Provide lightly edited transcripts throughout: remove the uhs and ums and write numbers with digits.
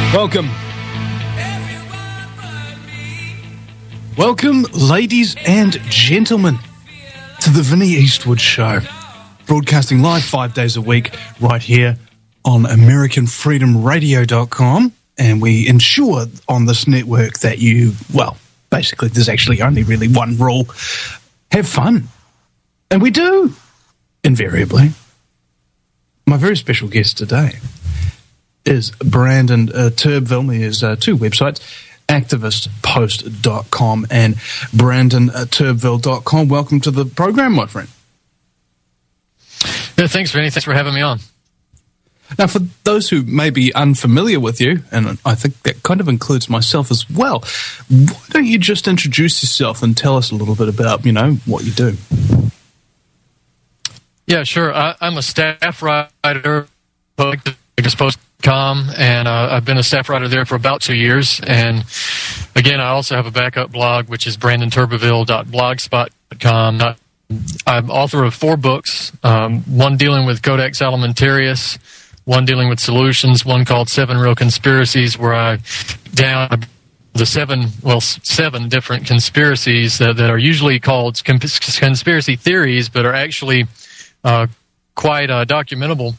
Welcome. Welcome, ladies and gentlemen, to the Vinnie Eastwood Show. Broadcasting live 5 days a week right here on AmericanFreedomRadio.com. And we ensure on this network that you, well, basically there's actually only really one rule. Have fun. And we do, invariably. My very special guest today is Brandon Turbeville. He has two websites, activistpost.com and brandonturbeville.com. Welcome to the program, my friend. Yeah, thanks, Vinny. Thanks for having me on. Now, for those who may be unfamiliar with you, and I think that kind of includes myself as well, why don't you just introduce yourself and tell us a little bit about, what you do? Yeah, sure. I'm a staff writer for activistpost.com, and I've been a staff writer there for about 2 years. And again, I also have a backup blog, which is brandonturbeville.blogspot.com. I'm author of 4 books, one dealing with Codex Alimentarius, one dealing with solutions, one called 7 Real Conspiracies, where I down the 7 different conspiracies that are usually called conspiracy theories, but are actually quite documentable,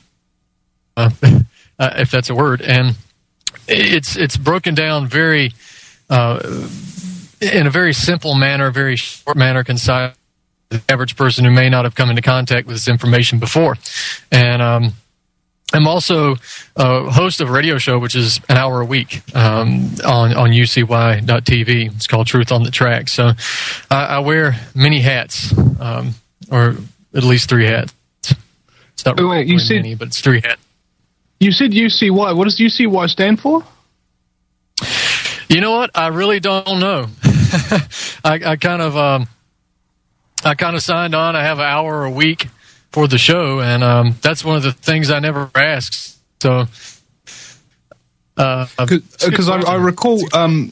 if that's a word. And it's broken down very in a very simple manner, very short manner, concise. The average person who may not have come into contact with this information before. And I'm also a host of a radio show, which is an hour a week on UCY.tv. It's called Truth on the Track. So I wear many hats, or at least 3 hats. It's not really many, but it's 3 hats. You said UCY. What does UCY stand for? You know what? I really don't know. I kind of signed on. I have an hour a week for the show, and that's one of the things I never asked. So, because I recall, I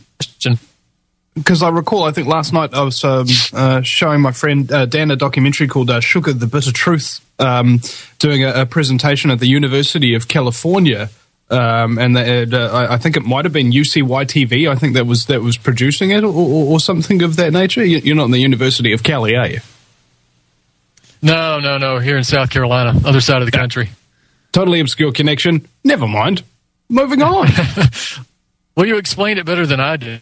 think last night I was showing my friend Dan a documentary called "Sugar: The Bitter Truth," doing a presentation at the University of California. And I think it might have been UCY TV. I think that was producing it, or something of that nature. You're not in the University of Cali, are you? No. Here in South Carolina, other side of the country. Totally obscure connection. Never mind. Moving on. Well, you explained it better than I did.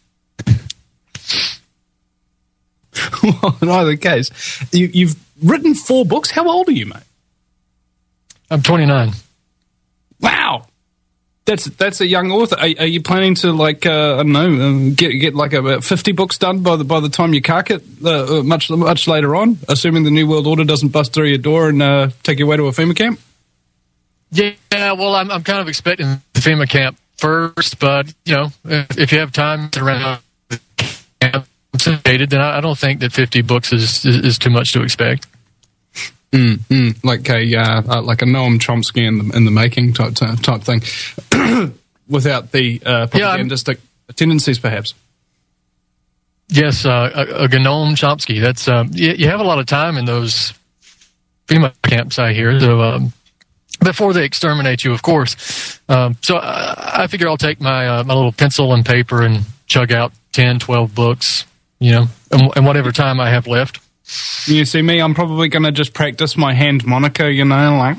Well, in either case, you've written 4 books. How old are you, mate? I'm 29. Wow. That's a young author. Are you planning to get like about 50 books done by the time you cark it much later on, assuming the New World Order doesn't bust through your door and take you away to a FEMA camp? Yeah, well, I'm kind of expecting the FEMA camp first, but if you have time to run the camp, then I don't think that 50 books is too much to expect. Like a Noam Chomsky in the making type thing, without the propagandistic tendencies, perhaps. Yes, a Noam Chomsky. That's you have a lot of time in those FEMA camps, I hear. So before they exterminate you, of course. So I figure I'll take my little pencil and paper and chug out 10, 12 books, and whatever time I have left. You see me, I'm probably going to just practice my hand harmonica, like...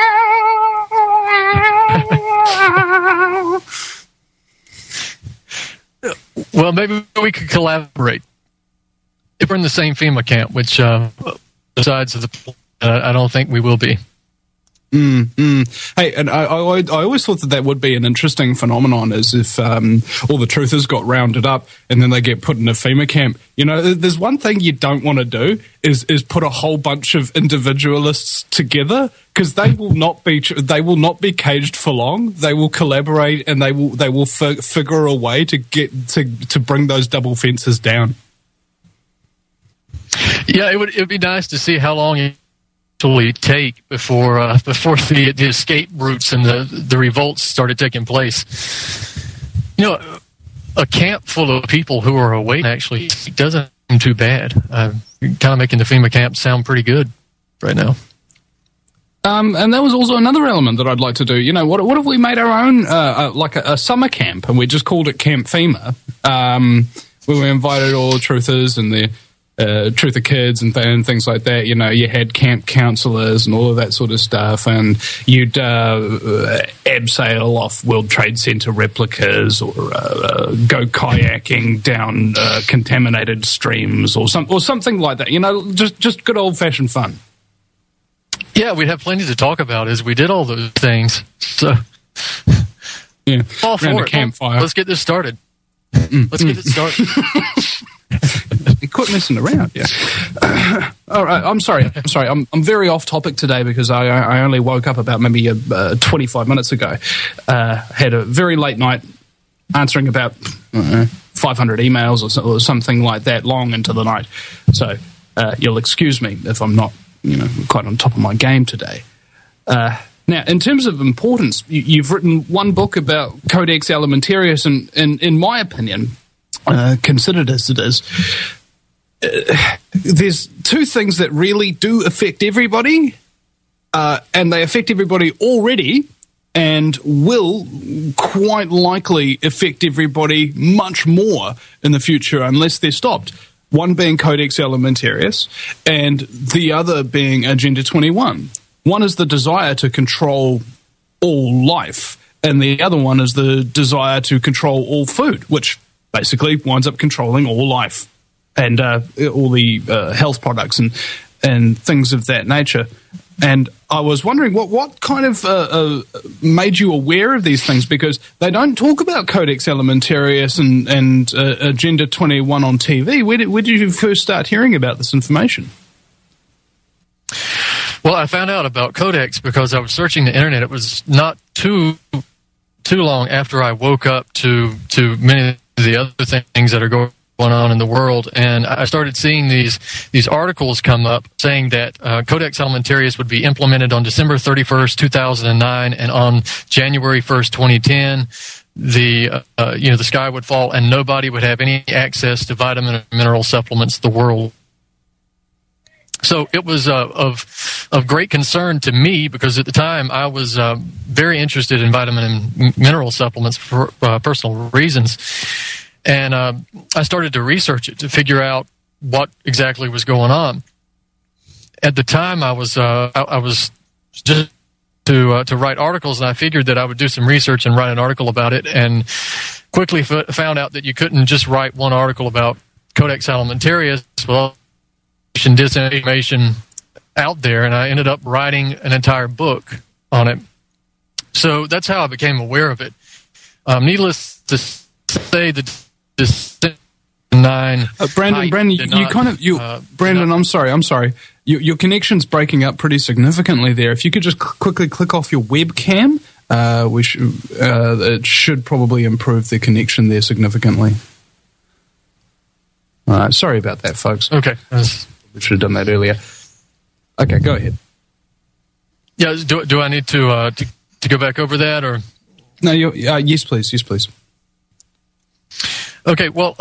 Well, maybe we could collaborate. If we're in the same FEMA camp, which, besides I don't think we will be. Hey, and I always thought that would be an interesting phenomenon, is if all the truthers got rounded up and then they get put in a FEMA camp. There's one thing you don't want to do is put a whole bunch of individualists together, because they will not be caged for long. They will collaborate, and they will figure a way to get to bring those double fences down. Yeah, it would be nice to see how long take before the escape routes and the revolts started taking place. A camp full of people who are awake actually doesn't seem too bad. Kind of making the FEMA camp sound pretty good right now. And that was also another element that I'd like to do. You know, what if we made our own, like a summer camp, and we just called it Camp FEMA, where we invited all the truthers and the truther kids and things like that. You know, you had camp counselors and all of that sort of stuff, and you'd abseil off World Trade Center replicas, or go kayaking down contaminated streams, or something like that. You know, just good old fashioned fun. Yeah, we'd have plenty to talk about as we did all those things. So, yeah, all for around it. a campfire. Let's get this started. Let's get it started. Quit messing around, yeah. All right, I'm sorry. I'm very off topic today because I only woke up about maybe 25 minutes ago. Had a very late night, answering about 500 emails or something like that, long into the night. So you'll excuse me if I'm not, quite on top of my game today. Now, in terms of importance, you've written one book about Codex Alimentarius, and in my opinion, considered as it is, there's two things that really do affect everybody, and they affect everybody already, and will quite likely affect everybody much more in the future unless they're stopped. One being Codex Alimentarius, and the other being Agenda 21. One is the desire to control all life, and the other one is the desire to control all food, which basically winds up controlling all life and all the health products and things of that nature. And I was wondering what kind of made you aware of these things, because they don't talk about Codex Alimentarius and Agenda 21 on TV. Where did you first start hearing about this information? Well, I found out about Codex because I was searching the internet. It was not too long after I woke up to many of the other things that are going on in the world, and I started seeing these articles come up saying that Codex Alimentarius would be implemented on December 31st, 2009, and on January 1st, 2010, the sky would fall and nobody would have any access to vitamin and mineral supplements in the world. So it was of great concern to me, because at the time I was very interested in vitamin and mineral supplements for personal reasons. And I started to research it to figure out what exactly was going on. At the time, I was just to write articles, and I figured that I would do some research and write an article about it, and quickly found out that you couldn't just write one article about Codex Alimentarius. Well, disinformation out there, and I ended up writing an entire book on it. So that's how I became aware of it. Needless to say, the Brandon, I'm sorry. Your connection's breaking up pretty significantly there. If you could just quickly click off your webcam, it should probably improve the connection there significantly. Sorry about that, folks. Okay. We should have done that earlier. Okay, go ahead. Yeah, do I need to go back over that, or? No, yes, please. Yes, please. Okay, well,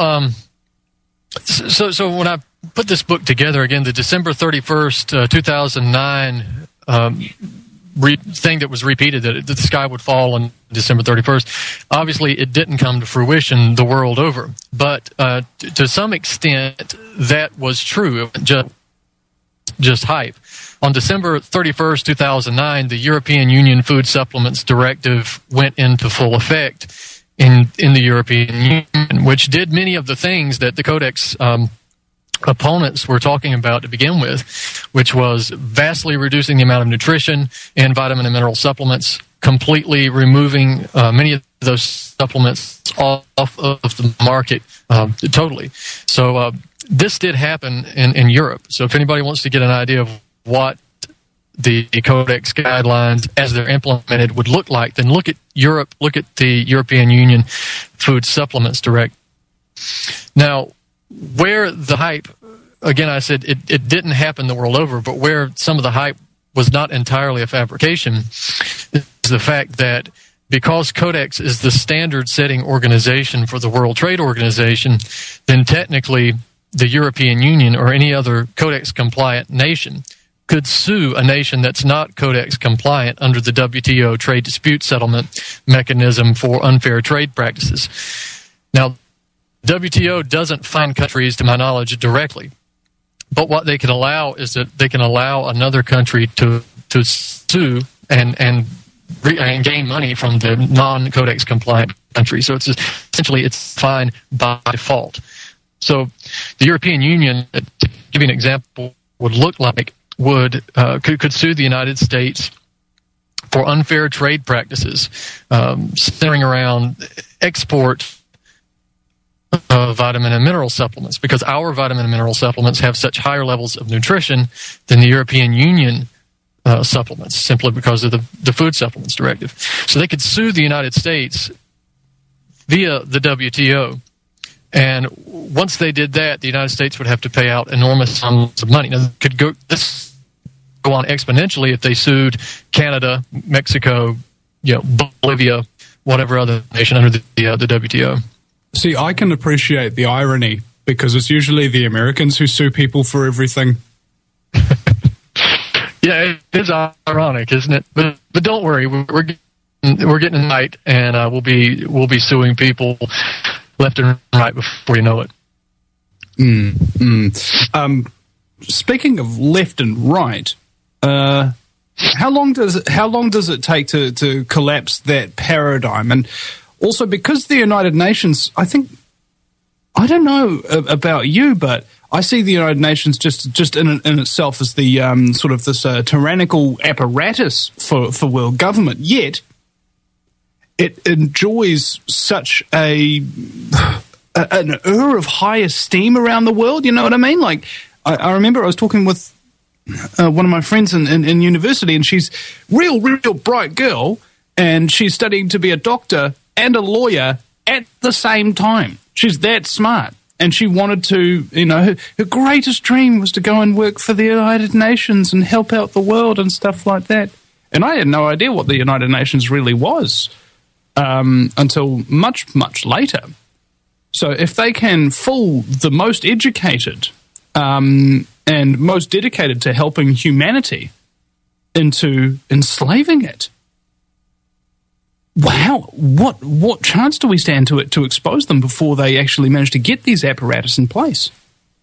so when I put this book together, again, the December 31st, 2009 thing that was repeated, that the sky would fall on December 31st, obviously it didn't come to fruition the world over. But to some extent, that was true. It wasn't just hype. On December 31st, 2009, the European Union Food Supplements Directive went into full effect in the European Union, which did many of the things that the Codex opponents were talking about to begin with, which was vastly reducing the amount of nutrition in vitamin and mineral supplements, completely removing many of those supplements off of the market totally. So this did happen in Europe. So if anybody wants to get an idea of what the Codex guidelines as they're implemented would look like, then look at Europe, look at the European Union Food Supplements Direct. Now, where the hype, again, I said it didn't happen the world over, but where some of the hype was not entirely a fabrication is the fact that because Codex is the standard-setting organization for the World Trade Organization, then technically the European Union or any other Codex-compliant nation could sue a nation that's not Codex compliant under the WTO trade dispute settlement mechanism for unfair trade practices. Now, WTO doesn't fine countries, to my knowledge, directly. But what they can allow is that they can allow another country to sue and gain money from the non-Codex compliant country. So it's essentially fine by default. So the European Union, to give you an example, would look like could sue the United States for unfair trade practices centering around export of vitamin and mineral supplements, because our vitamin and mineral supplements have such higher levels of nutrition than the European Union supplements, simply because of the Food Supplements Directive. So they could sue the United States via the WTO, and once they did that, the United States would have to pay out enormous sums of money. Now, this go on exponentially if they sued Canada, Mexico, Bolivia, whatever other nation under the WTO. See, I can appreciate the irony, because it's usually the Americans who sue people for everything. Yeah, it is ironic, isn't it? But don't worry, we're getting it right, and we'll be suing people left and right before you know it. Speaking of left and right, how long does it take to collapse that paradigm? And also, because the United Nations, I don't know about you, but I see the United Nations just in itself as the sort of this tyrannical apparatus for world government. Yet it enjoys such an air of high esteem around the world. You know what I mean? Like, I remember I was talking with one of my friends in university, and she's real bright girl, and she's studying to be a doctor and a lawyer at the same time. She's that smart. And she wanted to, her greatest dream was to go and work for the United Nations and help out the world and stuff like that. And I had no idea what the United Nations really was until much, much later. So if they can fool the most educated and most dedicated to helping humanity into enslaving it, wow, what chance do we stand to expose them before they actually manage to get these apparatus in place?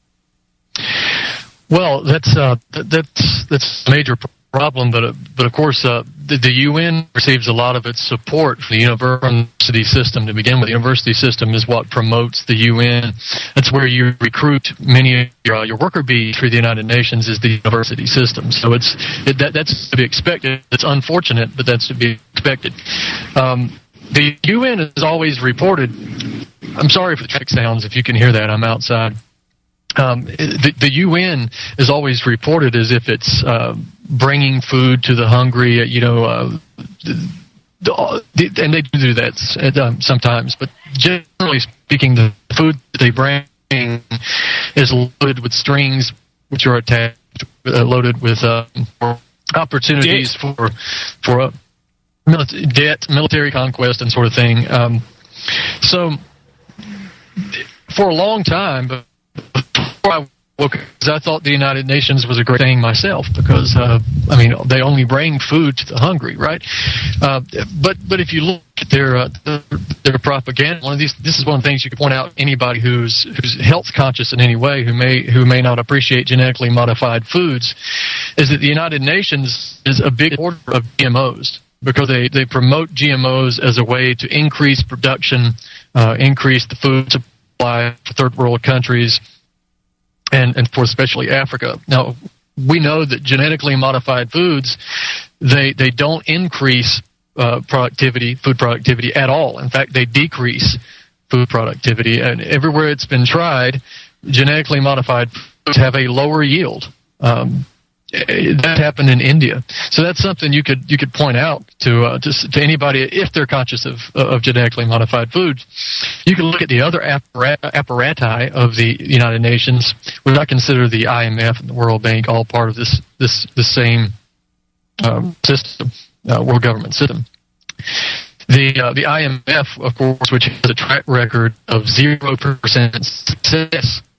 Well, that's a major problem, but of course the UN receives a lot of its support from the university system to begin with. The university system is what promotes the UN. That's where you recruit many of your worker bees for the United Nations, is the university system. So that's to be expected. It's unfortunate, but that's to be expected. The UN has always reported. I'm sorry for the traffic sounds. If you can hear that, I'm outside. The UN is always reported as if it's bringing food to the hungry, and they do that sometimes. But generally speaking, the food that they bring is loaded with strings, which are attached, loaded with opportunities for debt, military conquest, and sort of thing. So for a long time, before I woke up, I thought the United Nations was a great thing myself, because they only bring food to the hungry, right? But if you look at their propaganda, this is one of the things you could point out. Anybody who's health conscious in any way, who may not appreciate genetically modified foods, is that the United Nations is a big supporter of GMOs, because they promote GMOs as a way to increase production, increase the food supply for third world countries, and for especially Africa. Now, we know that genetically modified foods, they don't increase food productivity at all. In fact, they decrease food productivity. And everywhere it's been tried, genetically modified foods have a lower yield. That happened in India. So that's something you could point out to anybody if they're conscious of genetically modified foods. You can look at the other apparati of the United Nations, which I consider the IMF and the World Bank all part of this same system, world government system. The IMF, of course, which has a track record of 0% success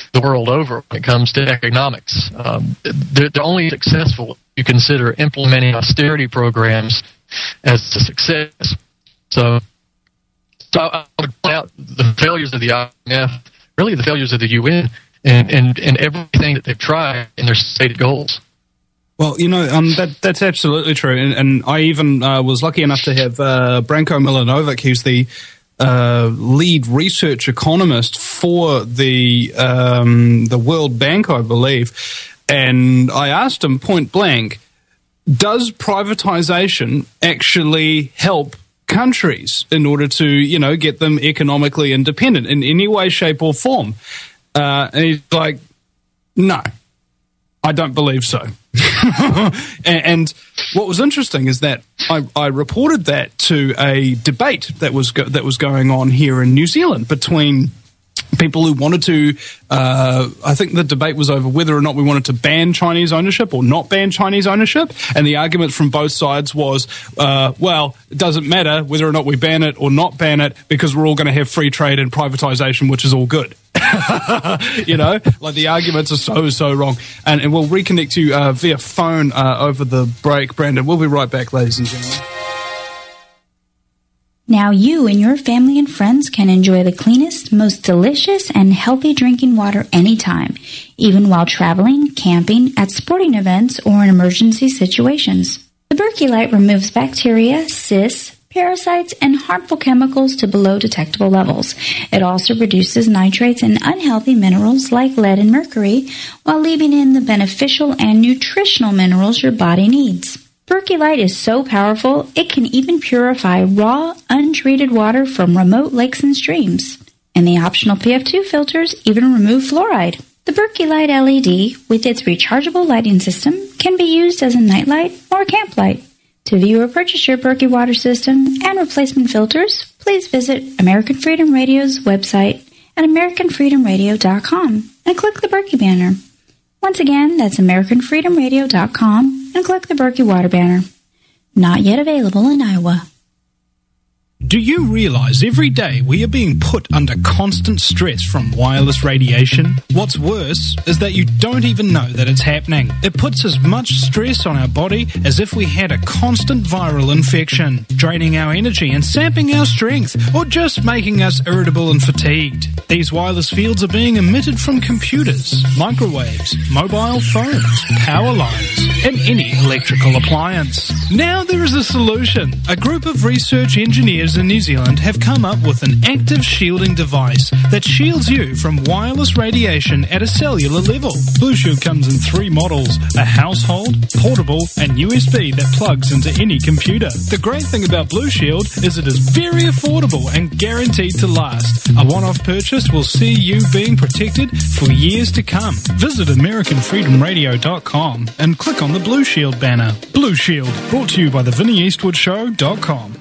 the world over when it comes to economics. They're only successful if you consider implementing austerity programs as a success. So I would point out the failures of the IMF, really the failures of the UN, and everything that they've tried in their stated goals. Well, that's absolutely true. And I even was lucky enough to have Branko Milanovic, who's the lead research economist for the World Bank, I believe. And I asked him point blank, does privatization actually help countries in order to, get them economically independent in any way, shape, or form? And he's like, no, I don't believe so. and what was interesting is that I reported that to a debate that was going on here in New Zealand between people who wanted to, I think the debate was over whether or not we wanted to ban Chinese ownership or not ban Chinese ownership. And the argument from both sides was, well, it doesn't matter whether or not we ban it or not ban it because we're all going to have free trade and privatization, which is all good. Like the arguments are so wrong. And we'll reconnect you via phone over the break, Brandon. We'll be right back, ladies and gentlemen. Now you and your family and friends can enjoy the cleanest, most delicious, and healthy drinking water anytime, even while traveling, camping, at sporting events, or in emergency situations. The Berkey Light removes bacteria, cysts, parasites, and harmful chemicals to below detectable levels. It also reduces nitrates and unhealthy minerals like lead and mercury, while leaving in the beneficial and nutritional minerals your body needs. Berkey Light is so powerful, it can even purify raw, untreated water from remote lakes and streams. And the optional PF2 filters even remove fluoride. The Berkey Light LED, with its rechargeable lighting system, can be used as a nightlight or camp light. To view or purchase your Berkey water system and replacement filters, please visit American Freedom Radio's website at AmericanFreedomRadio.com and click the Berkey banner. Once again, that's AmericanFreedomRadio.com and click the Berkey water banner. Not yet available in Iowa. Do you realize every day we are being put under constant stress from wireless radiation? What's worse is that you don't even know that it's happening. It puts as much stress on our body as if we had a constant viral infection, draining our energy and sapping our strength, or just making us irritable and fatigued. These wireless fields are being emitted from computers, microwaves, mobile phones, power lines, and any electrical appliance. Now there is a solution. A group of research engineers in New Zealand have come up with an active shielding device that shields you from wireless radiation at a cellular level. Blue Shield comes in 3 models, a household, portable, and USB that plugs into any computer. The great thing about Blue Shield is it is very affordable and guaranteed to last. A one-off purchase will see you being protected for years to come. Visit AmericanFreedomRadio.com and click on the Blue Shield banner. Blue Shield, brought to you by the VinnyEastwoodShow.com.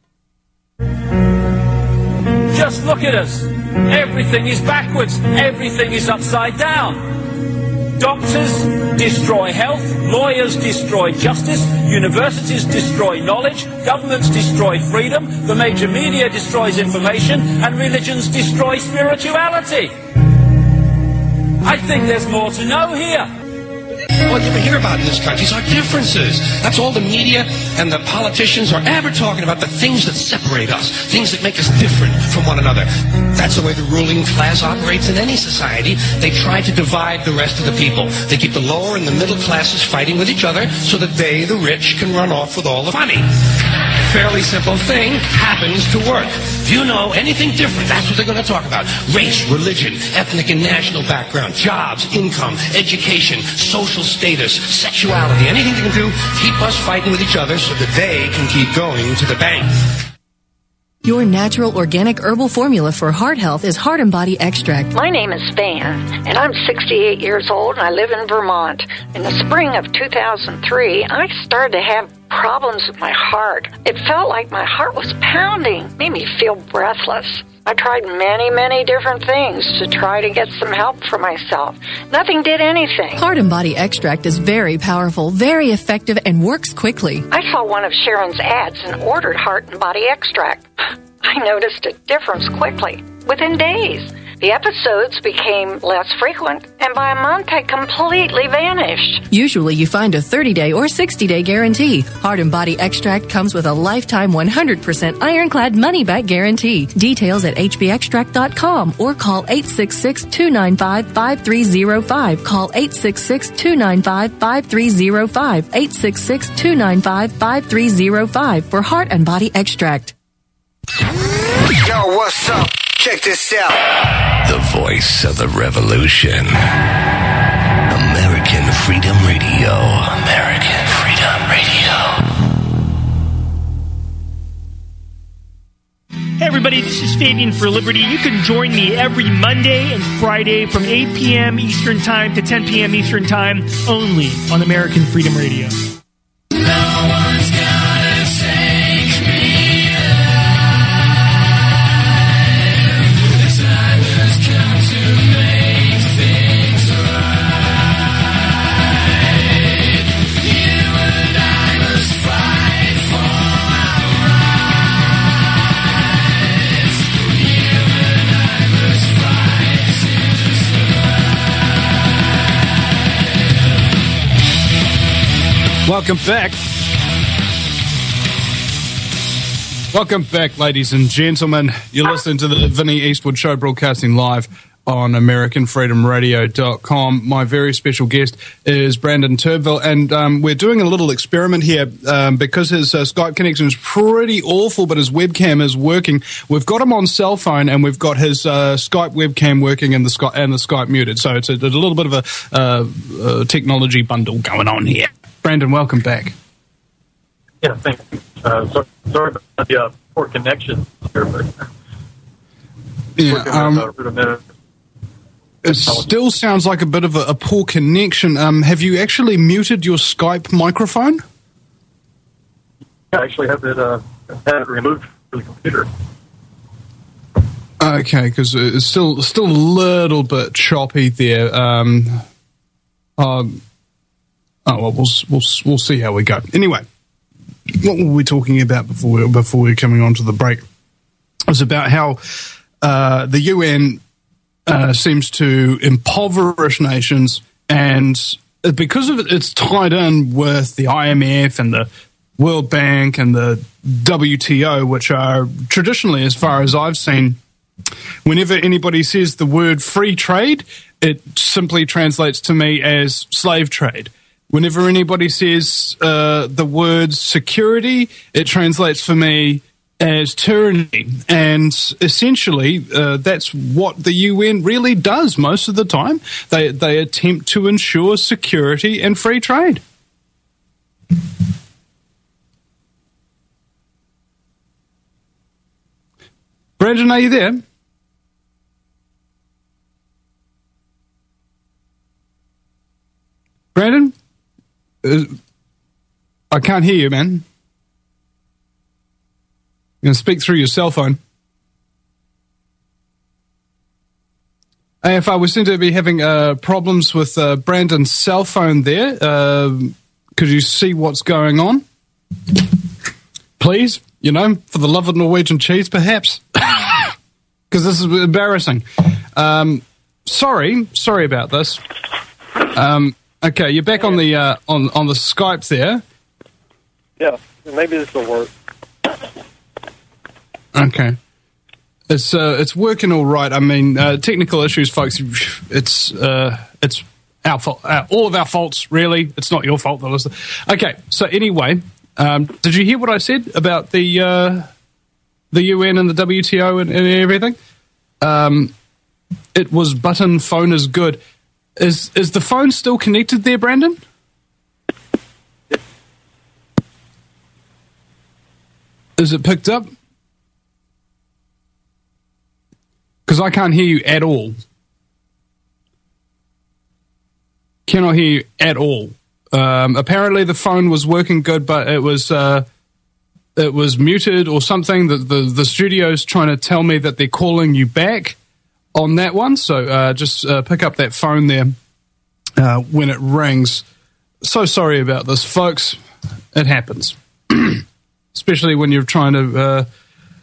Just look at us. Everything is backwards. Everything is upside down. Doctors destroy health. Lawyers destroy justice. Universities destroy knowledge. Governments destroy freedom. The major media destroys information. And religions destroy spirituality. I think there's more to know here. All you ever hear about in this country is our differences. That's all the media and the politicians are ever talking about, the things that separate us, things that make us different from one another. That's the way the ruling class operates in any society. They try to divide the rest of the people. They keep the lower and the middle classes fighting with each other so that they, the rich, can run off with all the money. Fairly simple thing happens to work. If you know anything different, that's what they're going to talk about. Race, religion, ethnic and national background, jobs, income, education, social status, sexuality, anything they can do, keep us fighting with each other so that they can keep going to the bank. Your natural organic herbal formula for heart health is Heart and Body Extract. My name is Van, and I'm 68 years old, and I live in Vermont. In the spring of 2003, I started to have problems with my heart. It felt like my heart was pounding, made me feel breathless. I tried many different things to try to get some help for myself. Nothing did anything. Heart and Body Extract is very powerful, very effective, and works quickly. I saw one of Sharon's ads and ordered Heart and Body Extract. I noticed a difference quickly, within days. The episodes became less frequent, and by a month had completely vanished. Usually you find a 30-day or 60-day guarantee. Heart and Body Extract comes with a lifetime 100% ironclad money-back guarantee. Details at hbextract.com or call 866-295-5305. Call 866-295-5305. 866-295-5305 for Heart and Body Extract. Yo, what's up? Check this out. The voice of the revolution. American Freedom Radio. American Freedom Radio. Hey everybody, this is Fabian for Liberty. You can join me every Monday and Friday from 8 p.m. Eastern Time to 10 p.m. Eastern Time only on American Freedom Radio. No one's gonna take me alive. The time has come to make things right. You and I must fight for our rights. You and I must fight to survive. Welcome back. Welcome back, ladies and gentlemen. You're listening to the Vinnie Eastwood Show, broadcasting live on AmericanFreedomRadio.com. My very special guest is Brandon Turnbull, and we're doing a little experiment here because his Skype connection is pretty awful, but his webcam is working. We've got him on cell phone, and we've got his Skype webcam working and the Skype muted. So it's a little bit of a technology bundle going on here. Brandon, welcome back. Yeah, thank you. Sorry about the poor connection here, but it still sounds like a bit of a poor connection. Have you actually muted your Skype microphone? I actually have it removed from the computer. Okay, because it's still a little bit choppy there. Well, we'll see how we go. Anyway, what were we talking about before we were coming on to the break? It was about how the UN seems to impoverish nations, and because of it, it's tied in with the IMF and the World Bank and the WTO, which are traditionally, as far as I've seen, whenever anybody says the word free trade, it simply translates to me as slave trade. Whenever anybody says the word security, it translates for me as tyranny. And essentially, that's what the UN really does most of the time. They attempt to ensure security and free trade. Brandon, are you there? Brandon? I can't hear you, man. You're going to speak through your cell phone. AFR, we seem to be having problems with Brandon's cell phone there. Could you see what's going on? Please, for the love of Norwegian cheese, perhaps? Because this is embarrassing. Sorry about this. Okay, you're back on the on the Skype there. Yeah, maybe this will work. Okay, it's working all right. I mean, technical issues, folks. It's our fault. All of our faults, really. It's not your fault, though. Okay, so anyway, did you hear what I said about the UN and the WTO and everything? It was button phone is good. Is the phone still connected there, Brandon? Is it picked up? Because I can't hear you at all. Cannot hear you at all. Apparently the phone was working good, but it was muted or something. The studio's trying to tell me that they're calling you back on that one, so just pick up that phone there when it rings. So sorry about this, folks. It happens. Especially when you're trying to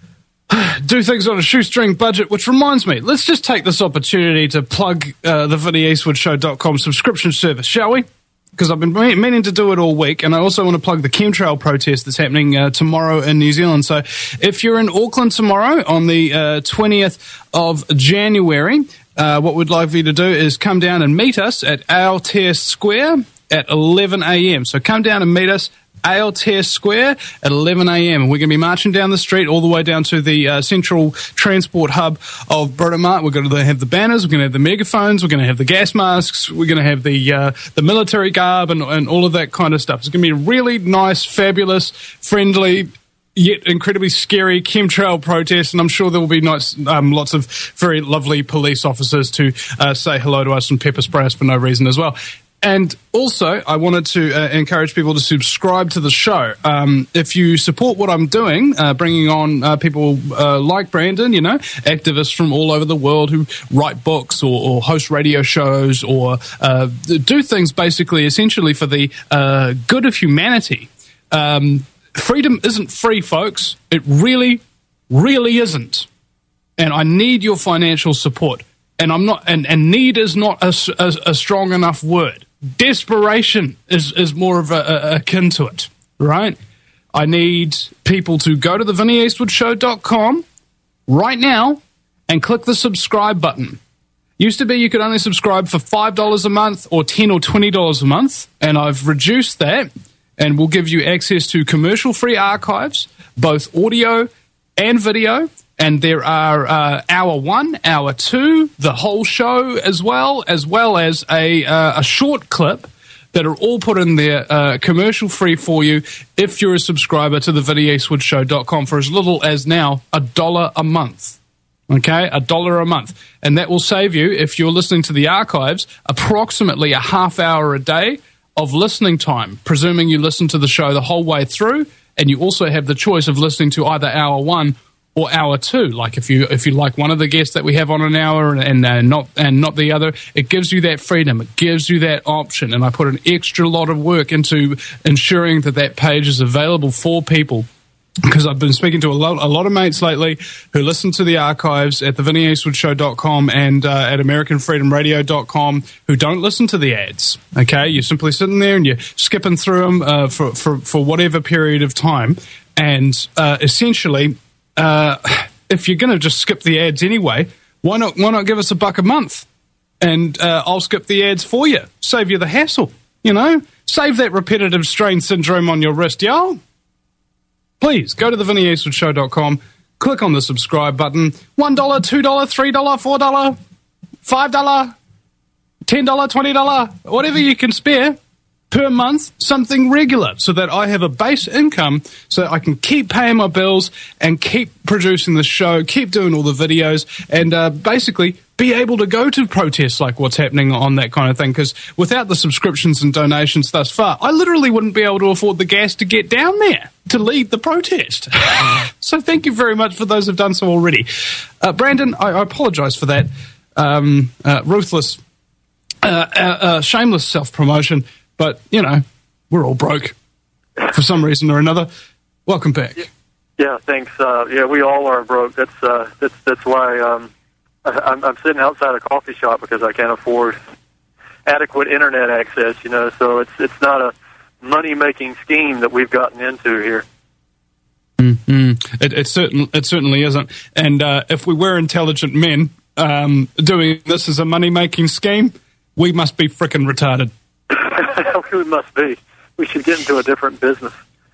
do things on a shoestring budget, which reminds me, let's just take this opportunity to plug the VinnyEastwoodShow.com subscription service, shall we? Because I've been meaning to do it all week, and I also want to plug the chemtrail protest that's happening tomorrow in New Zealand. So if you're in Auckland tomorrow on the 20th of January, what we'd like for you to do is come down and meet us at Aotea Square at 11 a.m. So come down and meet us Aotea Square at 11 a.m. And we're going to be marching down the street all the way down to the central transport hub of Britomart. We're going to have the banners, we're going to have the megaphones, we're going to have the gas masks, we're going to have the military garb and all of that kind of stuff. It's going to be a really nice, fabulous, friendly, yet incredibly scary chemtrail protest, and I'm sure there will be lots of very lovely police officers to say hello to us and pepper spray us for no reason as well. And also, I wanted to encourage people to subscribe to the show. If you support what I'm doing, bringing on people like Brandon, activists from all over the world who write books or host radio shows or do things basically, essentially for the good of humanity. Freedom isn't free, folks. It really, really isn't. And I need your financial support. And I'm not, and need is not a strong enough word. Desperation is more of akin to it, right? I need people to go to the VinnyEastwoodShow.com right now and click the subscribe button. Used to be you could only subscribe for $5 a month or $10 or $20 a month, and I've reduced that, and we'll give you access to commercial-free archives, both audio and video. And there are hour 1, hour 2, the whole show as well as a short clip that are all put in there commercial free for you if you're a subscriber to the VinnyEastwoodShow.com for as little as now $1 a month. Okay, $1 a month. And that will save you, if you're listening to the archives, approximately a half hour a day of listening time, presuming you listen to the show the whole way through, and you also have the choice of listening to either hour 1 or hour 2. Like if you like one of the guests that we have on an hour and not the other, it gives you that freedom. It gives you that option. And I put an extra lot of work into ensuring that page is available for people. Because I've been speaking to a lot of mates lately who listen to the archives at the VinnyEastwoodShow.com and at AmericanFreedomRadio.com who don't listen to the ads. Okay, you're simply sitting there and you're skipping through them for whatever period of time, and essentially, if you're going to just skip the ads anyway, why not give us $1 a month, and I'll skip the ads for you, save you the hassle. Save that repetitive strain syndrome on your wrist, y'all. Please, go to the VinnyEastwoodShow.com, click on the subscribe button. $1, $2, $3, $4, $5, $10, $20, whatever you can spare per month, something regular, so that I have a base income so that I can keep paying my bills and keep producing the show, keep doing all the videos, and basically be able to go to protests like what's happening on that kind of thing, because without the subscriptions and donations thus far, I literally wouldn't be able to afford the gas to get down there to lead the protest. So thank you very much for those who've done so already. Brandon, I apologise for that ruthless, shameless self-promotion, but, we're all broke for some reason or another. Welcome back. Yeah, thanks. We all are broke. That's why I'm sitting outside a coffee shop, because I can't afford adequate internet access, so it's not a money-making scheme that we've gotten into here. Mm-hmm. It certainly isn't. And if we were intelligent men doing this as a money-making scheme, we must be frickin' retarded. We must be. We should get into a different business.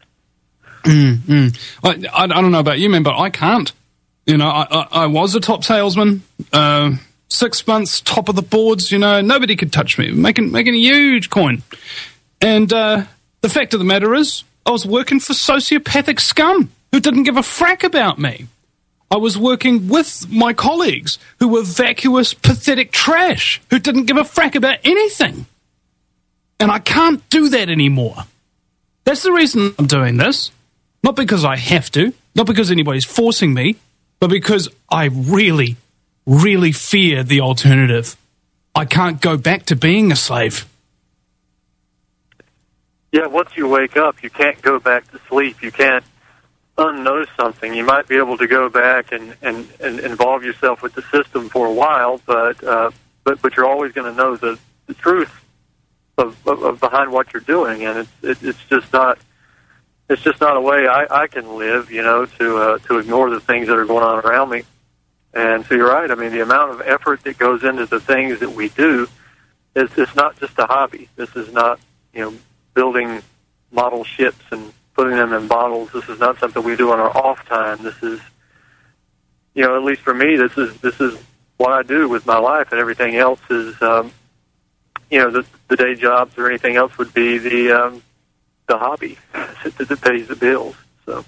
I don't know about you, man, but I can't. I was a top salesman, 6 months top of the boards. Nobody could touch me, making a huge coin. And the fact of the matter is, I was working for sociopathic scum who didn't give a frack about me. I was working with my colleagues who were vacuous, pathetic trash who didn't give a frack about anything. And I can't do that anymore. That's the reason I'm doing this. Not because I have to, not because anybody's forcing me, but because I really, really fear the alternative. I can't go back to being a slave. Yeah, once you wake up, you can't go back to sleep. You can't unknow something, you might be able to go back and involve yourself with the system for a while, but you're always going to know the truth of behind what you're doing, and it's just not a way I can live, to ignore the things that are going on around me. And so you're right. I mean, the amount of effort that goes into the things that we do it's not just a hobby. This is not building model ships and putting them in bottles. This is not something we do on our off time. This is, at least for me, this is what I do with my life, and everything else is, the day jobs or anything else would be the hobby that pays the bills. So.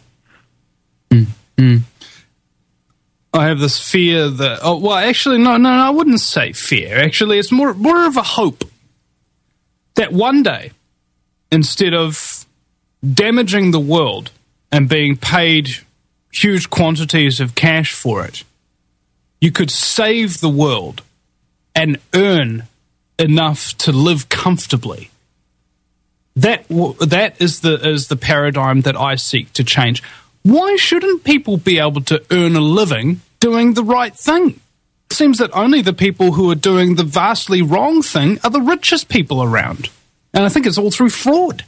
I have this fear that, actually, no, I wouldn't say fear. Actually, it's more of a hope that one day, instead of damaging the world and being paid huge quantities of cash for it, you could save the world and earn enough to live comfortably. That is the paradigm that I seek to change. Why shouldn't people be able to earn a living doing the right thing? It seems that only the people who are doing the vastly wrong thing are the richest people around. And I think it's all through fraud.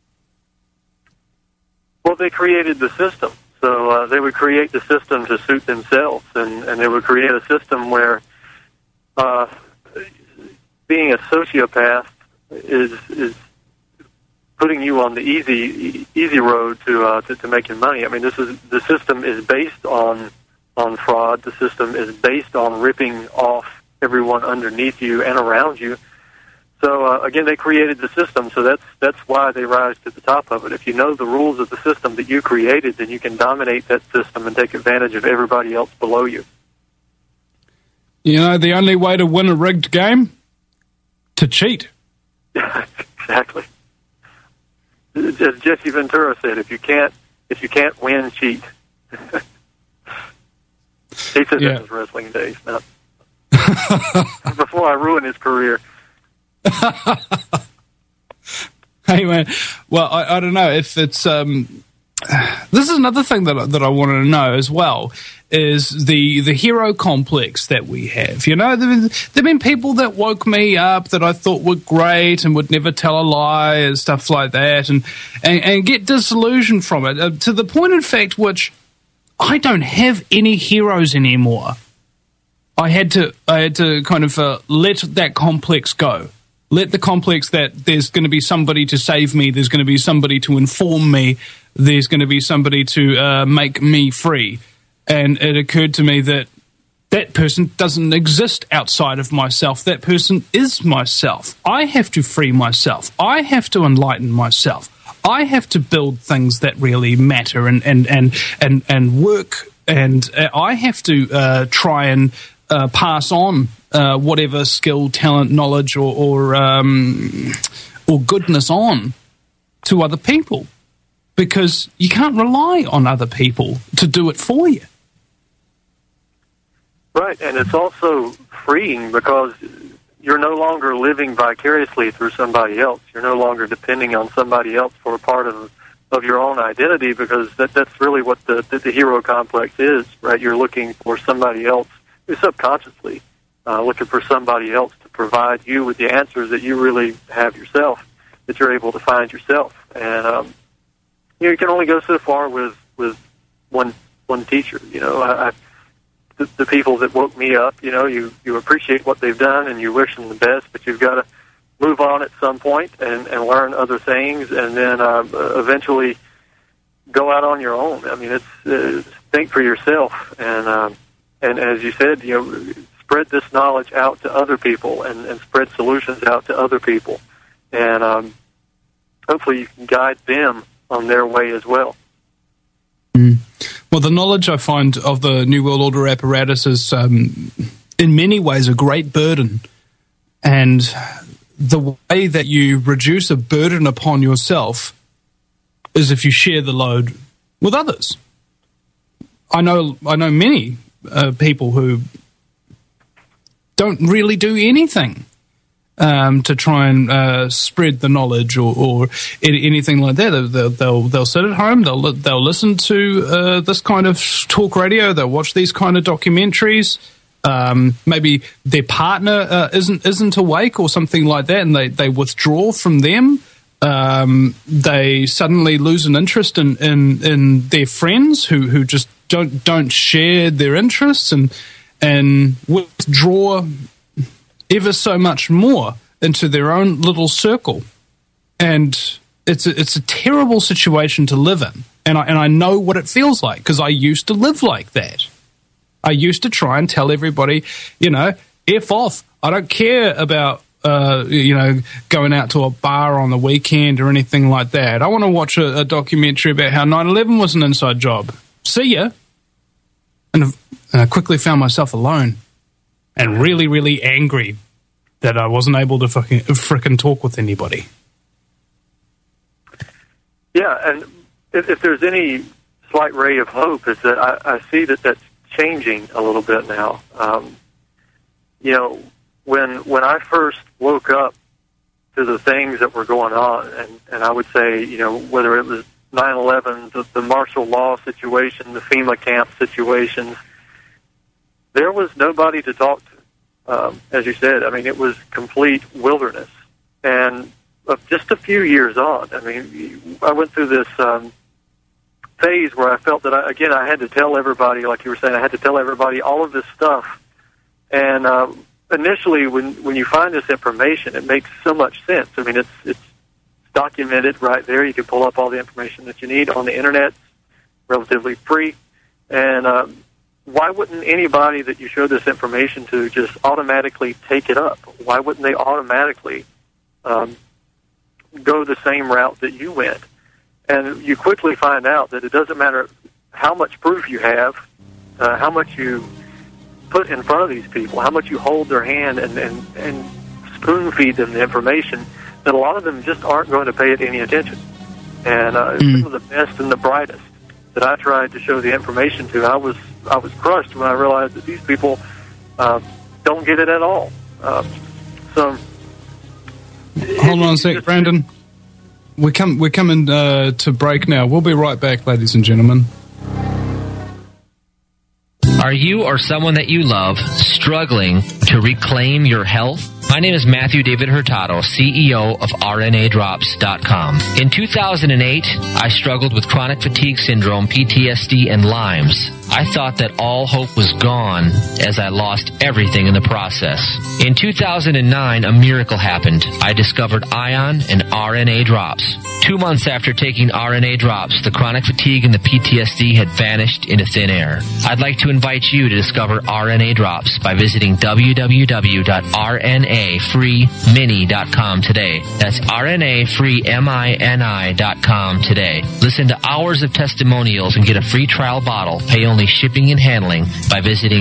Well, they created the system. So they would create the system to suit themselves. And they would create a system where being a sociopath is putting you on the easy road to making money. I mean, the system is based on fraud. The system is based on ripping off everyone underneath you and around you. So again, they created the system, so that's why they rise to the top of it. If you know the rules of the system that you created, then you can dominate that system and take advantage of everybody else below you. The only way to win a rigged game? To cheat. Exactly. As Jesse Ventura said, if you can't win, cheat. He said that in his wrestling days. Now, before I ruined his career. Hey man, well I don't know if it's this is another thing that I wanted to know as well, is the hero complex that we have. There've been people that woke me up that I thought were great and would never tell a lie and stuff like that, and get disillusioned from it to the point, in fact, which I don't have any heroes anymore. I had to kind of let that complex go. Let the complex that there's going to be somebody to save me, there's going to be somebody to inform me, there's going to be somebody to make me free. And it occurred to me that person doesn't exist outside of myself. That person is myself. I have to free myself. I have to enlighten myself. I have to build things that really matter and work. And I have to try and pass on whatever skill, talent, knowledge, or goodness on to other people, because you can't rely on other people to do it for you. Right, and it's also freeing because you're no longer living vicariously through somebody else. You're no longer depending on somebody else for a part of your own identity, because that's really what the hero complex is, right? You're looking for somebody else. You're subconsciously looking for somebody else to provide you with the answers that you really have yourself, that you're able to find yourself. And you can only go so far with one teacher. The people that woke me up, you appreciate what they've done and you wish them the best, but you've got to move on at some point and learn other things, and then eventually go out on your own. I mean, it's think for yourself, and as you said, spread this knowledge out to other people and spread solutions out to other people, and hopefully you can guide them on their way as well. Well, the knowledge I find of the New World Order apparatus is, in many ways, a great burden. And the way that you reduce a burden upon yourself is if you share the load with others. I know many people who don't really do anything to try and spread the knowledge or anything like that. They'll sit at home, they'll listen to this kind of talk radio, they'll watch these kind of documentaries. Maybe their partner isn't awake or something like that, and they withdraw from them. They suddenly lose an interest in their friends who just don't share their interests and withdraw ever so much more into their own little circle. And it's a terrible situation to live in. And I know what it feels like, because I used to live like that. I used to try and tell everybody, F off. I don't care about, going out to a bar on the weekend or anything like that. I want to watch a documentary about how 9/11 was an inside job. See ya. And I quickly found myself alone and really, really angry that I wasn't able to frickin' talk with anybody. Yeah, and if there's any slight ray of hope, is that I see that's changing a little bit now. When I first woke up to the things that were going on, and I would say, whether it was 9/11, the martial law situation, the FEMA camp situations, there was nobody to talk to. As you said, I mean, it was complete wilderness. And just a few years on, I mean, I went through this phase where I felt that, I had to tell everybody, like you were saying, I had to tell everybody all of this stuff. And initially, when you find this information, it makes so much sense. I mean, it's documented right there. You can pull up all the information that you need on the Internet, relatively free. And why wouldn't anybody that you show this information to just automatically take it up? Why wouldn't they automatically go the same route that you went? And you quickly find out that it doesn't matter how much proof you have, how much you put in front of these people, how much you hold their hand and spoon feed them the information, that a lot of them just aren't going to pay it any attention. And some of the best and the brightest that I tried to show the information to, I was crushed when I realized that these people don't get it at all. Hold on a sec, Brandon. We're coming to break now. We'll be right back, ladies and gentlemen. Are you or someone that you love struggling to reclaim your health? My name is Matthew David Hurtado, CEO of RNAdrops.com. In 2008, I struggled with chronic fatigue syndrome, PTSD, and Lyme's. I thought that all hope was gone as I lost everything in the process. In 2009, a miracle happened. I discovered Ion and RNA Drops. 2 months after taking RNA Drops, the chronic fatigue and the PTSD had vanished into thin air. I'd like to invite you to discover RNA Drops by visiting www.rnafreemini.com today. That's rnafreemini.com today. Listen to hours of testimonials and get a free trial bottle. Pay only shipping and handling by visiting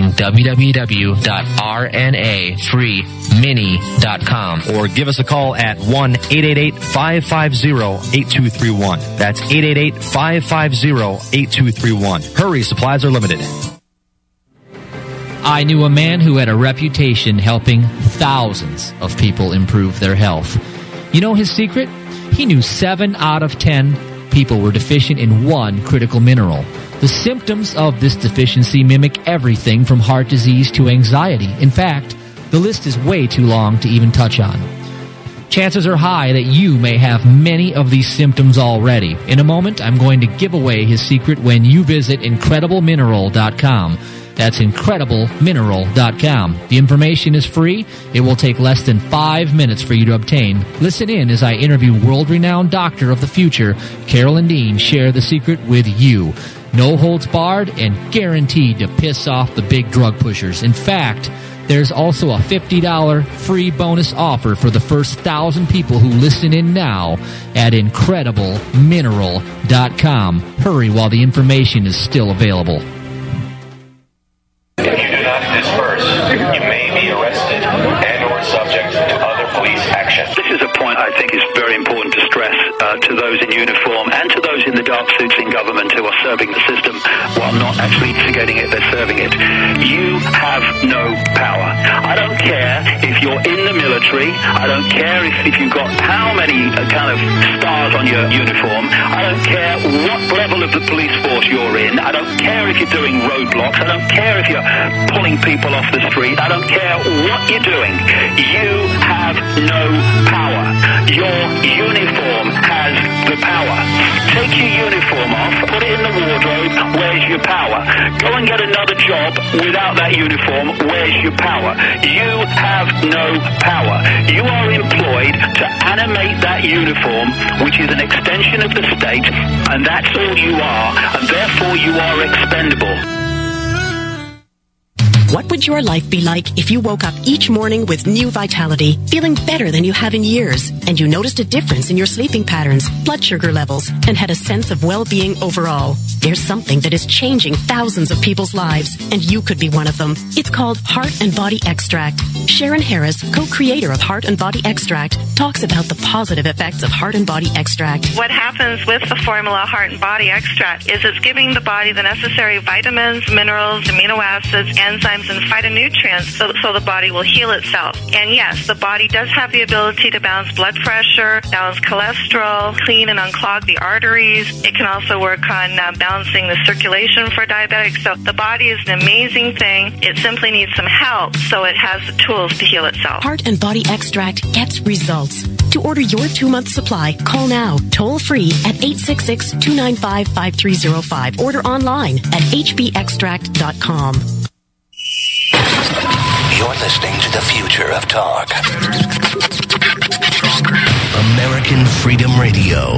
www.rnafreemini.com or give us a call at 1-888-550-8231. That's 888-550-8231. Hurry, supplies are limited. I knew a man who had a reputation helping thousands of people improve their health. You know his secret? He knew 7 out of 10 people were deficient in one critical mineral. The symptoms of this deficiency mimic everything from heart disease to anxiety. In fact, the list is way too long to even touch on. Chances are high that you may have many of these symptoms already. In a moment, I'm going to give away his secret when you visit IncredibleMineral.com. That's IncredibleMineral.com. The information is free. It will take less than 5 minutes for you to obtain. Listen in as I interview world-renowned doctor of the future, Carolyn Dean, share the secret with you. No holds barred and guaranteed to piss off the big drug pushers. In fact, there's also a $50 free bonus offer for the first 1,000 people who listen in now at IncredibleMineral.com. Hurry while the information is still available. If you do not disperse, you may be arrested and or subject to other police action. This is a point I think is very important to stress to those in uniform and to those in the dark suits in government who are serving the system while not actually instigating it, they're serving it. You have no power. I don't care if you're in the military. I don't care if you've got how many kind of stars on your uniform. I don't care what level of the police force you're in. I don't care if you're doing roadblocks. I don't care if you're pulling people off the street. I don't care what you're doing. You have no power. Your uniform has the power. Take your uniform off, put it in the wardrobe. Where's your power? Go and get another job without that uniform. Where's your power? You have no power. You are employed to animate that uniform, which is an extension of the state, and that's all you are, and therefore you are expendable. What would your life be like if you woke up each morning with new vitality, feeling better than you have in years, and you noticed a difference in your sleeping patterns, blood sugar levels, and had a sense of well-being overall? There's something that is changing thousands of people's lives, and you could be one of them. It's called Heart and Body Extract. Sharon Harris, co-creator of Heart and Body Extract, talks about the positive effects of Heart and Body Extract. What happens with the formula Heart and Body Extract is it's giving the body the necessary vitamins, minerals, amino acids, enzymes, and phytonutrients so the body will heal itself. And yes, the body does have the ability to balance blood pressure, balance cholesterol, clean and unclog the arteries. It can also work on balancing the circulation for diabetics. So the body is an amazing thing. It simply needs some help, so it has the tools to heal itself. Heart and Body Extract gets results. To order your 2-month supply, call now, toll free at 866-295-5305. Order online at hbextract.com. You're listening to the future of talk. American Freedom Radio.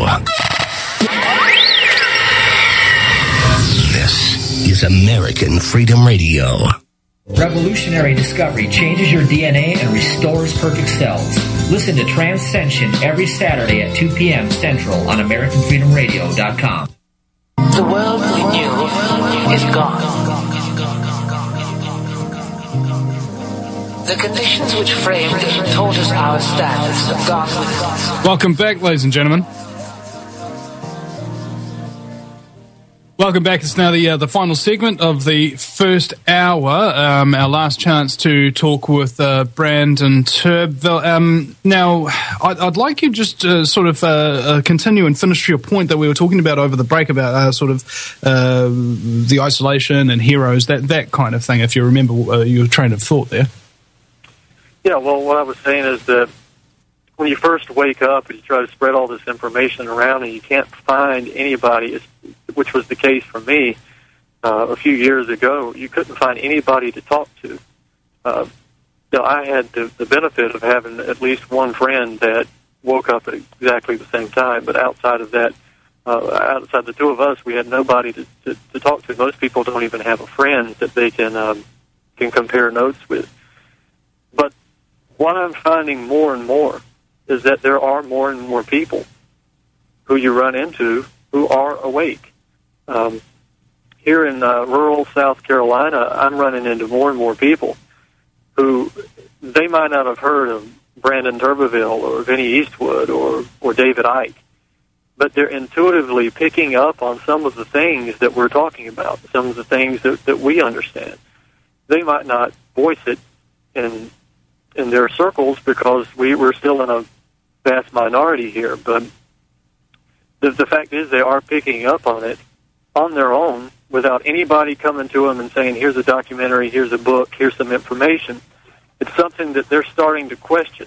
This is American Freedom Radio. Revolutionary discovery changes your DNA and restores perfect cells. Listen to Transcension every Saturday at 2 p.m. Central on AmericanFreedomRadio.com. The world we knew is gone. The conditions which framed and taught us our standards have gone with us. Welcome back, ladies and gentlemen. Welcome back. It's now the final segment of the first hour. Our last chance to talk with Brandon Turbeville. Now, I'd like you just sort of continue and finish your point that we were talking about over the break about sort of the isolation and heroes, that kind of thing. If you remember your train of thought there. Yeah, well, what I was saying is that when you first wake up and you try to spread all this information around and you can't find anybody, which was the case for me a few years ago, you couldn't find anybody to talk to. I had the benefit of having at least one friend that woke up at exactly the same time, but outside of that, outside the two of us, we had nobody to talk to. Most people don't even have a friend that they can compare notes with. But what I'm finding more and more is that there are more and more people who you run into who are awake. Here in rural South Carolina, I'm running into more and more people who they might not have heard of Brandon Turbeville or Vinnie Eastwood or David Icke, but they're intuitively picking up on some of the things that we're talking about, some of the things that we understand. They might not voice it in their circles because we're still in a vast minority here, but the fact is they are picking up on it on their own without anybody coming to them and saying, here's a documentary, here's a book, here's some information. It's something that they're starting to question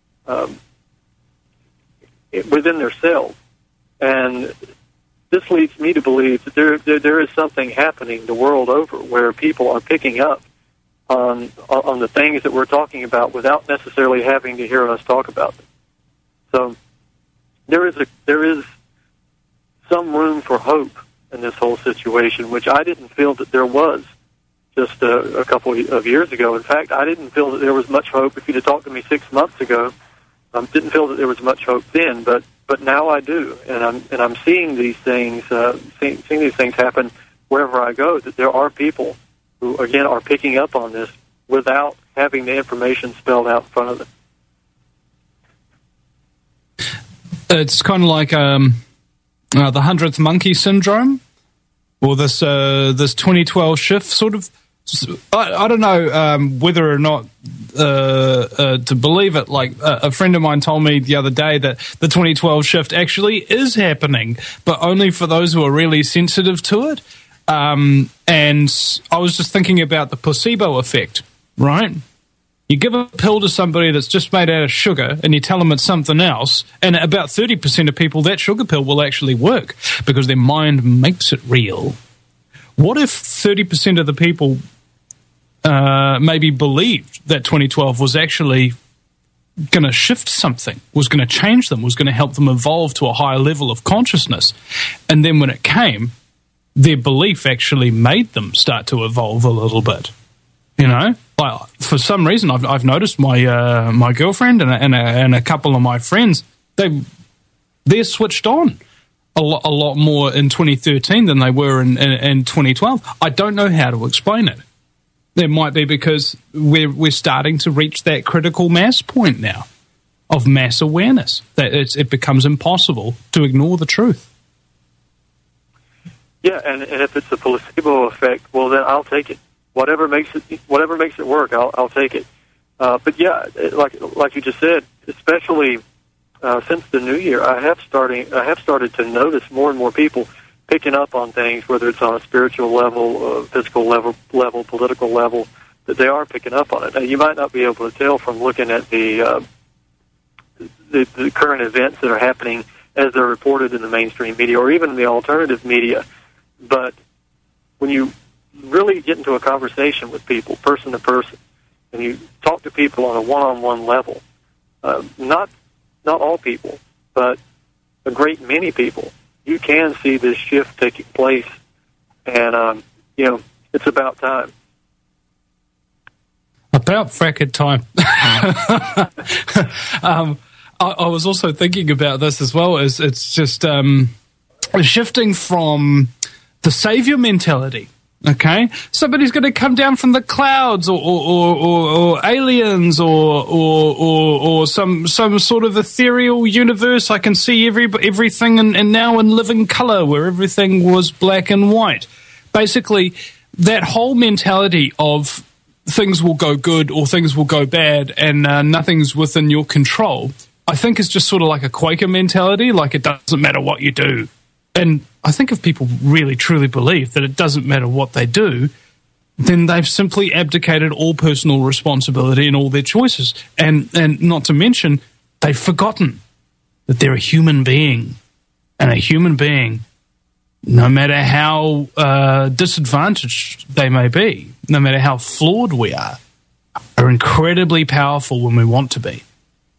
within themselves. And this leads me to believe that there is something happening the world over where people are picking up on the things that we're talking about without necessarily having to hear us talk about them. So there is some room for hope in this whole situation, which I didn't feel that there was just a couple of years ago. In fact, I didn't feel that there was much hope. If you'd have talked to me 6 months ago, didn't feel that there was much hope then, but now I do, and I'm seeing these things, seeing these things happen wherever I go. That there are people who, again, are picking up on this without having the information spelled out in front of them. It's kind of like the 100th monkey syndrome, or this 2012 shift sort of I don't know whether or not to believe it. Like a friend of mine told me the other day that the 2012 shift actually is happening, but only for those who are really sensitive to it. And I was just thinking about the placebo effect, right? You give a pill to somebody that's just made out of sugar and you tell them it's something else, and about 30% of people, that sugar pill will actually work because their mind makes it real. What if 30% of the people maybe believed that 2012 was actually going to shift something, was going to change them, was going to help them evolve to a higher level of consciousness, and then when it came, their belief actually made them start to evolve a little bit, you know? Like, for some reason, I've noticed my girlfriend and a couple of my friends, they're switched on a lot more in 2013 than they were in 2012. I don't know how to explain it. It might be because we're starting to reach that critical mass point now of mass awareness, that it becomes impossible to ignore the truth. Yeah, and if it's a placebo effect, well, then I'll take it. Whatever makes it work, I'll take it. But yeah, like you just said, especially since the new year, I have started to notice more and more people picking up on things, whether it's on a spiritual level, physical level, political level, that they are picking up on it. Now, you might not be able to tell from looking at the current events that are happening as they're reported in the mainstream media or even in the alternative media, but when you really get into a conversation with people, person to person, and you talk to people on a one-on-one level, not all people, but a great many people, you can see this shift taking place, and it's about time. About fracking time. I was also thinking about this as well. As it's just shifting from the savior mentality. Okay, somebody's going to come down from the clouds, or aliens, or some sort of ethereal universe. I can see everything and now in living color, where everything was black and white. Basically, that whole mentality of things will go good or things will go bad, and nothing's within your control, I think is just sort of like a Quaker mentality. Like, it doesn't matter what you do. And I think if people really, truly believe that it doesn't matter what they do, then they've simply abdicated all personal responsibility in all their choices. And not to mention, they've forgotten that they're a human being. And a human being, no matter how disadvantaged they may be, no matter how flawed we are incredibly powerful when we want to be.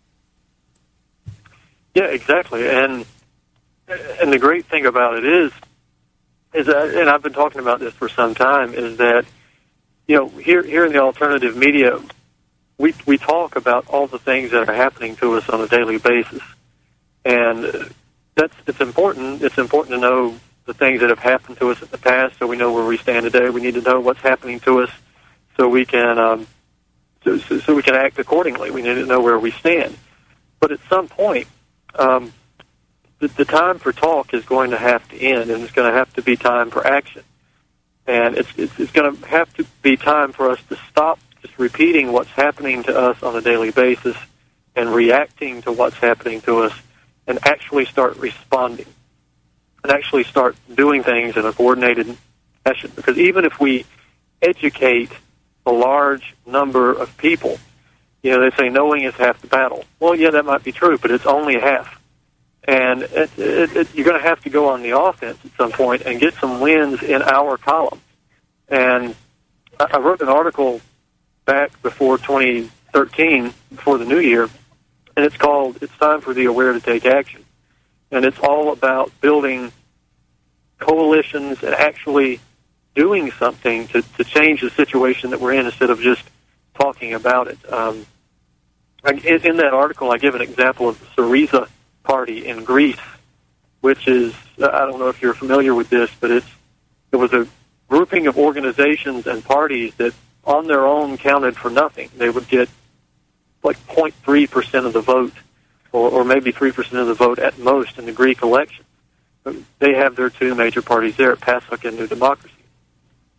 Yeah, exactly. And the great thing about it is that, and I've been talking about this for some time, is that, here in the alternative media, we talk about all the things that are happening to us on a daily basis. And it's important. It's important to know the things that have happened to us in the past so we know where we stand today. We need to know what's happening to us so we can so we can act accordingly. We need to know where we stand. But at some point, the time for talk is going to have to end, and it's going to have to be time for action. And it's going to have to be time for us to stop just repeating what's happening to us on a daily basis and reacting to what's happening to us, and actually start responding and actually start doing things in a coordinated fashion. Because even if we educate a large number of people, they say knowing is half the battle. Well, yeah, that might be true, but it's only half. And you're going to have to go on the offense at some point and get some wins in our column. And I wrote an article back before 2013, before the new year, and it's called "It's Time for the Aware to Take Action." And it's all about building coalitions and actually doing something to change the situation that we're in instead of just talking about it. In that article, I give an example of the Syriza Party in Greece, which is, I don't know if you're familiar with this, but it was a grouping of organizations and parties that on their own counted for nothing. They would get like 0.3% of the vote, or maybe 3% of the vote at most in the Greek election. They have their two major parties there, PASOK and New Democracy.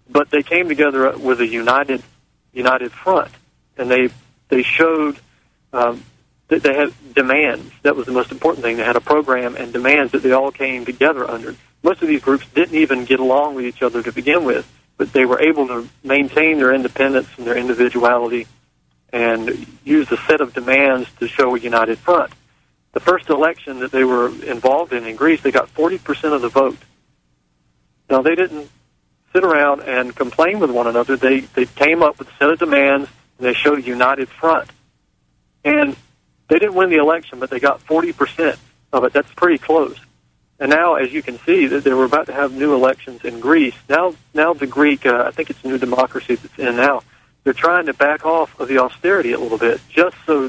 but they came together with a united front, and they showed that they had demands. That was the most important thing. They had a program and demands that they all came together under. Most of these groups didn't even get along with each other to begin with, but they were able to maintain their independence and their individuality and use a set of demands to show a united front. The first election that they were involved in Greece, they got 40% of the vote. Now, they didn't sit around and complain with one another. They came up with a set of demands, and they showed a united front. And they didn't win the election, but they got 40% of it. That's pretty close. And now, as you can see, that they were about to have new elections in Greece. Now the Greek, I think it's New Democracy that's in now, they're trying to back off of the austerity a little bit, just so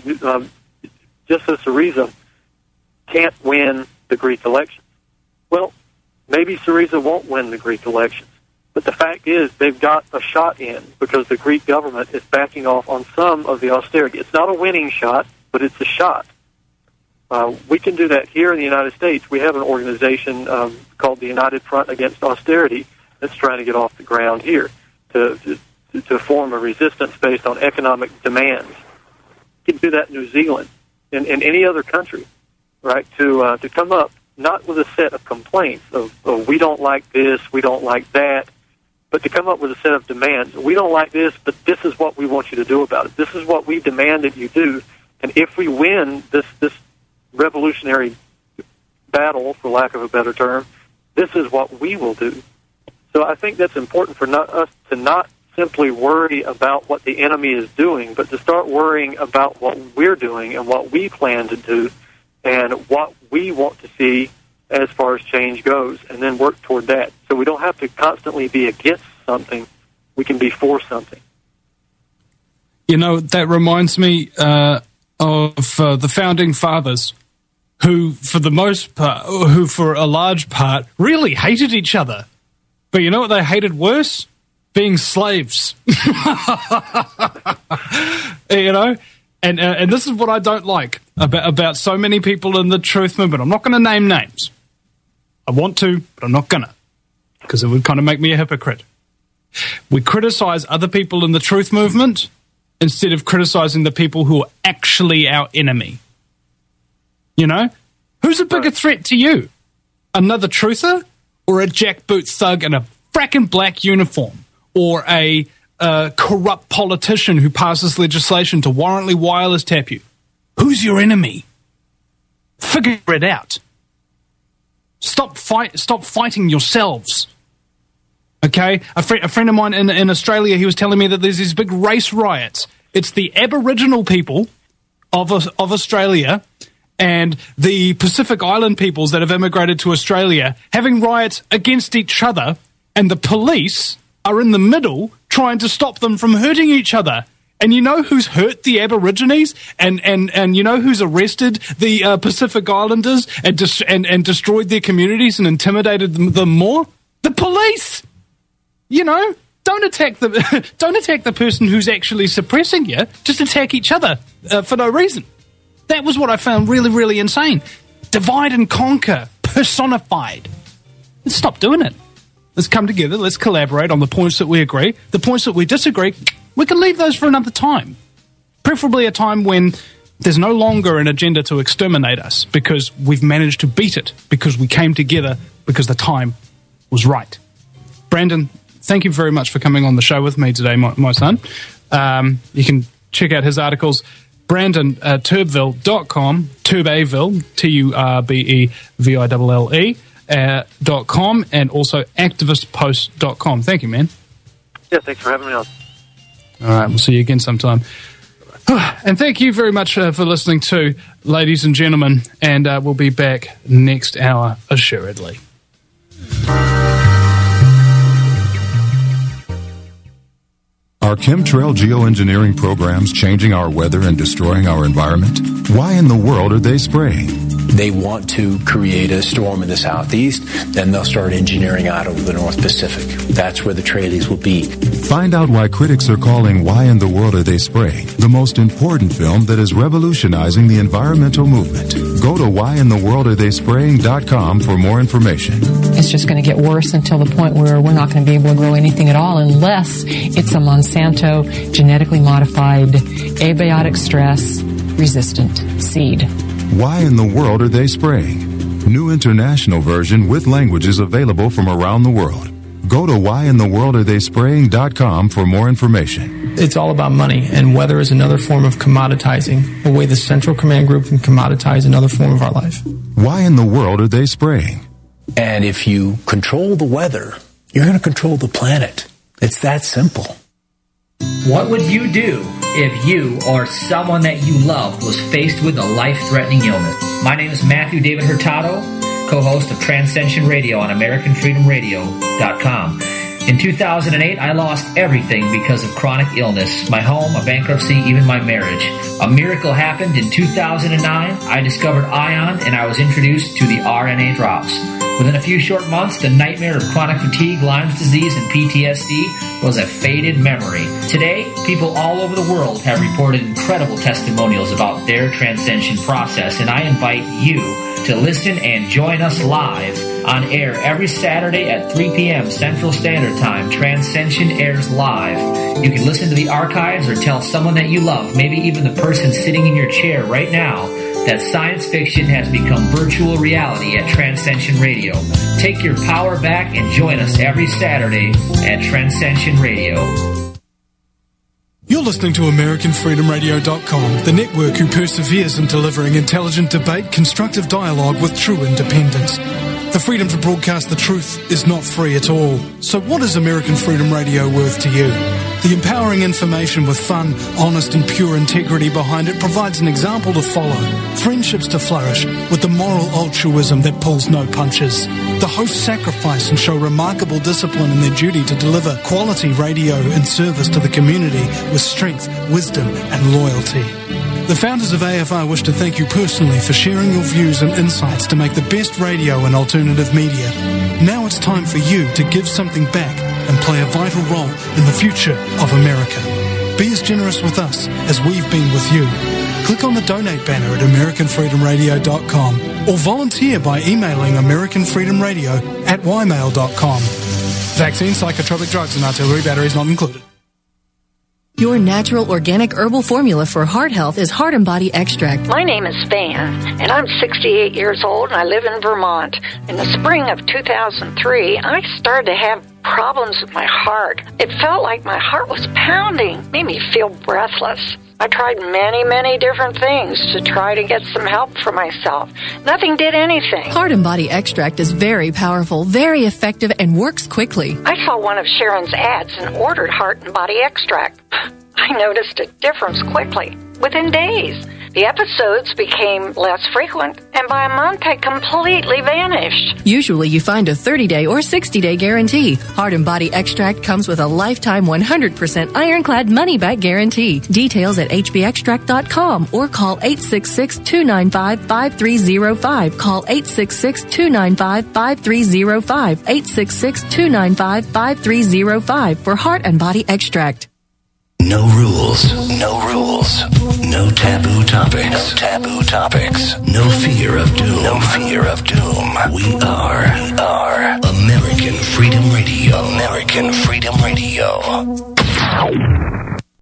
Syriza can't win the Greek elections. Well, maybe Syriza won't win the Greek elections. But the fact is, they've got a shot in because the Greek government is backing off on some of the austerity. It's not a winning shot, but it's a shot. We can do that here in the United States. We have an organization called the United Front Against Austerity that's trying to get off the ground here to form a resistance based on economic demands. You can do that in New Zealand, in any other country, right? To come up not with a set of complaints of we don't like this, we don't like that, but to come up with a set of demands. We don't like this, but this is what we want you to do about it. This is what we demand that you do. And if we win this revolutionary battle, for lack of a better term, this is what we will do. So I think that's important for us to not simply worry about what the enemy is doing, but to start worrying about what we're doing and what we plan to do and what we want to see as far as change goes, and then work toward that. So we don't have to constantly be against something. We can be for something. You know, that reminds me of the Founding Fathers, who, for the most part, who for a large part, really hated each other. But you know what they hated worse? Being slaves. You know? And this is what I don't like about so many people in the truth movement. I'm not going to name names. I want to, but I'm not going to, because it would kind of make me a hypocrite. We criticize other people in the truth movement instead of criticizing the people who are actually our enemy. You know? Who's a bigger threat to you? Another truther or a jackboot thug in a fracking black uniform? Or a corrupt politician who passes legislation to warrantly wireless tap you? Who's your enemy? Figure it out. Stop fighting yourselves. Okay? A friend of mine in Australia, he was telling me that there's these big race riots. It's the Aboriginal people of Australia and the Pacific Island peoples that have immigrated to Australia having riots against each other, and the police are in the middle trying to stop them from hurting each other. And you know who's hurt the Aborigines? And you know who's arrested the Pacific Islanders and destroyed their communities and intimidated them more? The police! You know, don't attack the person who's actually suppressing you. Just attack each other for no reason. That was what I found really, really insane. Divide and conquer, personified. Let's stop doing it. Let's come together. Let's collaborate on the points that we agree. The points that we disagree, we can leave those for another time. Preferably a time when there's no longer an agenda to exterminate us because we've managed to beat it, because we came together, because the time was right. Brandon, thank you very much for coming on the show with me today, my son. You can check out his articles, BrandonTurbeville.com, Turbeville, Turbeville.com, and also activistpost.com. Thank you, man. Yeah, thanks for having me on. All right, we'll see you again sometime. And thank you very much for listening too, ladies and gentlemen, and we'll be back next hour, assuredly. Are chemtrail geoengineering programs changing our weather and destroying our environment? Why in the world are they spraying? they want to create a storm in the southeast, then they'll start engineering out over the North Pacific. That's where the trailees will be. Find out why critics are calling Why in the World Are They Spraying the most important film that is revolutionizing the environmental movement. Go to whyintheworldaretheyspraying.com for more information. It's just going to get worse until the point where we're not going to be able to grow anything at all unless it's a Monsanto genetically modified abiotic stress resistant seed. Why in the World Are They Spraying? New international version with languages available from around the world. Go to whyintheworldaretheyspraying.com for more information. It's all about money, and weather is another form of commoditizing, a way the Central Command Group can commoditize another form of our life. Why in the world are they spraying? And if you control the weather, you're going to control the planet. It's that simple. What would you do if you or someone that you loved was faced with a life-threatening illness? My name is Matthew David Hurtado, co-host of Transcension Radio on AmericanFreedomRadio.com. In 2008, I lost everything because of chronic illness, my home, a bankruptcy, even my marriage. A miracle happened in 2009. I discovered ION, and I was introduced to the RNA drops. Within a few short months, the nightmare of chronic fatigue, Lyme's disease, and PTSD was a faded memory. Today, people all over the world have reported incredible testimonials about their transcension process, and I invite you to listen and join us live on air every Saturday at 3 p.m. Central Standard Time. Transcension airs live. You can listen to the archives or tell someone that you love, maybe even the person sitting in your chair right now, that science fiction has become virtual reality at Transcension Radio. Take your power back and join us every Saturday at Transcension Radio. You're listening to AmericanFreedomRadio.com, the network who perseveres in delivering intelligent debate, constructive dialogue with true independence. The freedom to broadcast the truth is not free at all. So what is American Freedom Radio worth to you? The empowering information with fun, honest and pure integrity behind it provides an example to follow, friendships to flourish, with the moral altruism that pulls no punches. The hosts sacrifice and show remarkable discipline in their duty to deliver quality radio and service to the community with strength, wisdom and loyalty. The founders of AFR wish to thank you personally for sharing your views and insights to make the best radio and alternative media. Now it's time for you to give something back and play a vital role in the future of America. Be as generous with us as we've been with you. Click on the donate banner at AmericanFreedomRadio.com or volunteer by emailing AmericanFreedomRadio@ymail.com. Vaccine, psychotropic drugs and artillery batteries not included. Your natural organic herbal formula for heart health is Heart and Body Extract. My name is Van, and I'm 68 years old, and I live in Vermont. In the spring of 2003, I started to have problems with my heart. It felt like my heart was pounding, made me feel breathless. I tried many different things to try to get some help for myself. Nothing did anything. Heart and Body Extract is very powerful, very effective, and works quickly. I saw one of Sharon's ads and ordered Heart and Body Extract. I noticed a difference quickly, within days. The episodes became less frequent, and by a month had completely vanished. Usually you find a 30-day or 60-day guarantee. Heart and Body Extract comes with a lifetime 100% ironclad money-back guarantee. Details at hbextract.com or call 866-295-5305. Call 866-295-5305. 866-295-5305 for Heart and Body Extract. No rules. No rules. No taboo topics. No taboo topics. No fear of doom. No fear of doom. We are American Freedom Radio. American Freedom Radio.